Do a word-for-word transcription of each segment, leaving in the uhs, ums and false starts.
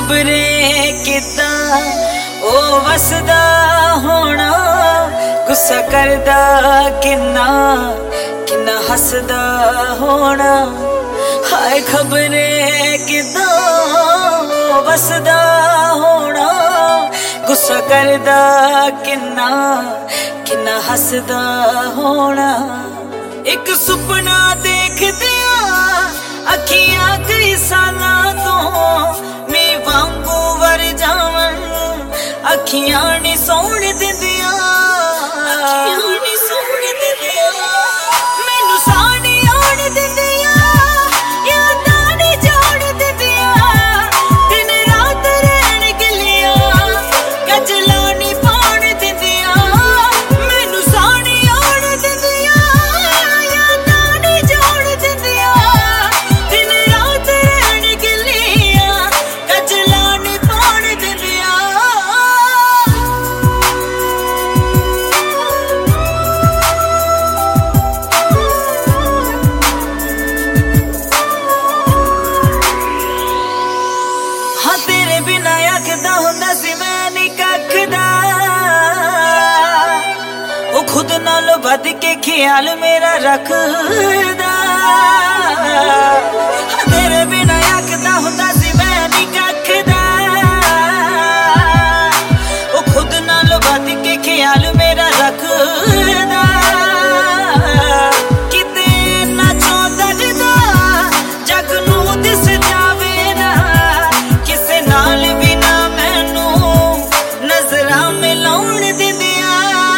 खबरें किदा ओ वसदा होना, गुस्सा करदा किन्ना किन्ना हसदा होना। हाय खबरें किदा ओ वसदा होना, गुस्सा करदा किन्ना किन्ना हसदा होना। एक सुपना देखदिया अखियां कई सालां तो मैं वांगू वर जावन, अखियां नी सौण दिंदिया अखियां नी सौण दिंदिया, मैनू साह नी आउण दिंदिया, यादां नी जोड़ दिंदिया, दिन रात रहण गिलिया गजला नी पाउण दिंदिया, मैनू साह नी आउण दिंदिया, यादां नी जोड़ दिंदिया, दिन रात रहण गिलिया गजला नी पाउण दिंदिया। हाँ तेरे बिना आखदा हुंदा सी मैं नी कखदा, ओ खुद नालों वध के ख्याल मेरा रखदा। हाँ तेरे बिना आखदा हुंदा सी मैं नी कखदा, ओ खुद नालों वध के ख्याल मेरा रखदा। किते ना चाहदा जिदा जग नूं दिस जावे ना, किसे नाल बिना मैनू नजरां मिलाउण दिंदिया,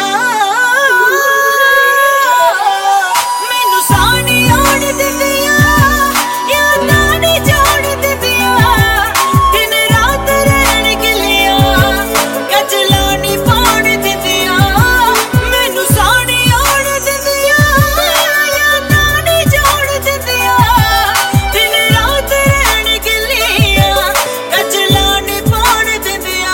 मैनू साह नी आउण दिंदिया, यादां नी जोड़ दिंदिया, दिन रात रहण गिलिया गजला नी पाउण दिंदिया, मैनू साह नी आउण दिंदिया, यादां नी जोड़ दिंदिया, दिन रात रहण गिलिया गजला नी पाउण दिंदिया।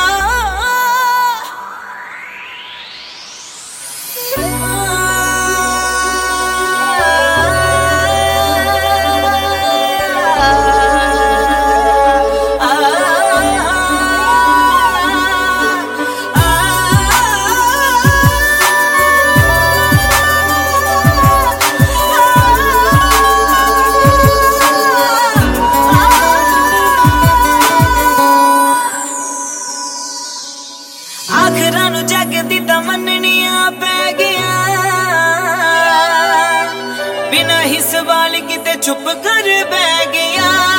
आखरां नूं जग दी तमन्नियां पै गईयां, बिना ही सवाल किते चुप कर बह गईयां।